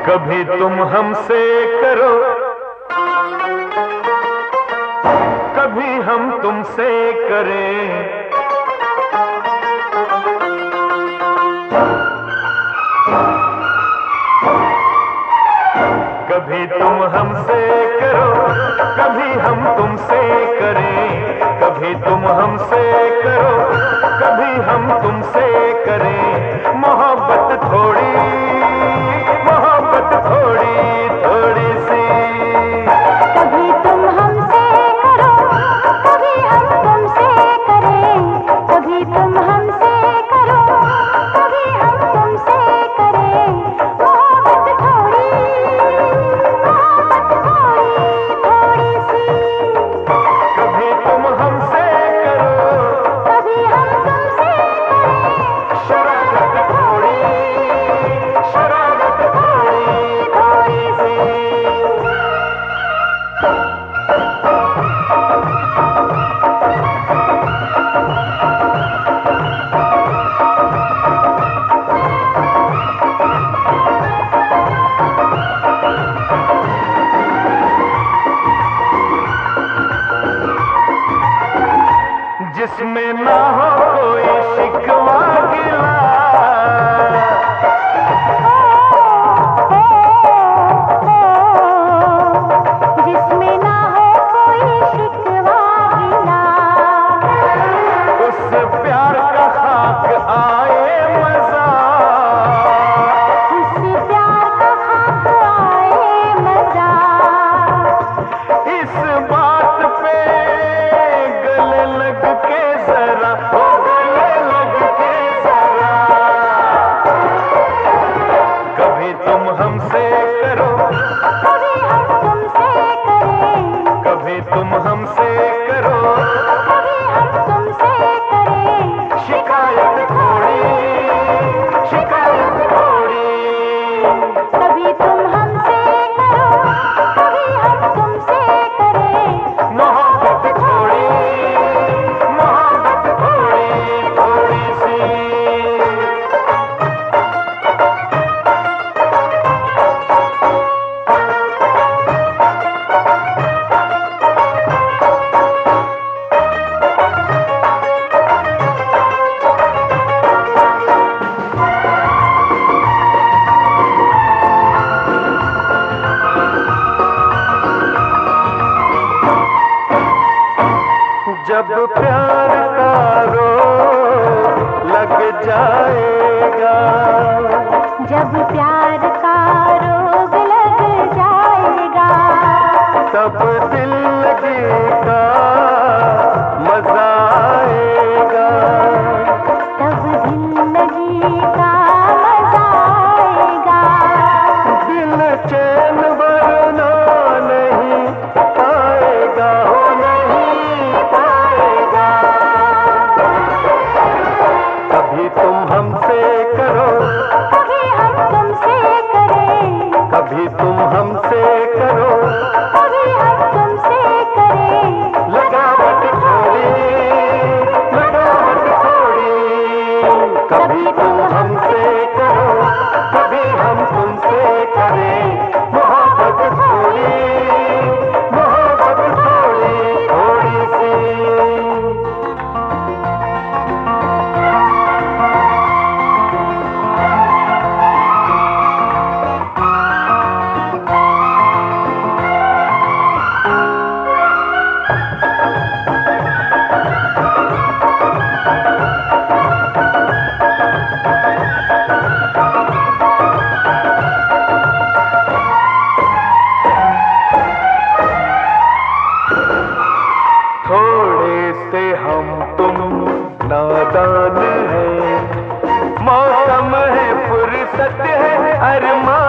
कभी तुम हमसे करो, कभी हम तुमसे करें। कभी तुम हमसे करो, कभी हम तुमसे करें। कभी तुम हमसे करो, कभी हम तुमसे करें। मोहब्बत थोड़ी, मोहब्बत थोड़ी थोड़ी सी। कभी तुम हमसे करो, कभी हम तुमसे करें। कभी तुम हमसे करो, कभी हम तुमसे करें। मोहब्बत थोड़ी, मोहब्बत थोड़ी थोड़ी सी। कभी तुम हमसे करो, कभी हम तुमसे करें। शरारत थोड़ी, शरारत थोड़ी थोड़ी सी। जिसमें ना हो कोई शिकवा गिला, जिसमें ना हो कोई शिकवा गिला। उस प्यार का खाक आए मजा। उस प्यार का खाक आए मजा। इस बात पे गले लग के जरा, ओ गले लग के जरा। कभी तुम हमसे करो, कभी हम तुमसे करें। कभी तुम हमसे करो। कभी हम तुमसे करें। शिकायत थोड़ी, शिकायत थोड़ी। कभी तुम हमसे करो, कभी हम तुमसे करें। मोहब्बत थोड़ी, मोहब्बत थोड़ी थोड़ी सी। जब प्यार का रोग लग जाएगा, जब प्यार का रोग लग जाएगा। तब दिल लगी का मजा आएगा। तब जिंदगी का मजा आएगा। दिल चैन वरना नहीं पाएगा, हो नहीं पाएगा। कभी तुम हमसे करो, कभी हम तुमसे करें। कभी तुम हमसे करो। कभी हम तुमसे करें। लगावट थोड़ी, लगावट थोड़ी। कभी तुम हमसे करो, कभी हम तुमसे करें। मोहब्बत थोड़ी, मोहब्बत थोड़ी थोड़ी सी। थोड़े से हम तुम नादान हैं, मौसम है फुर्सत है अरमान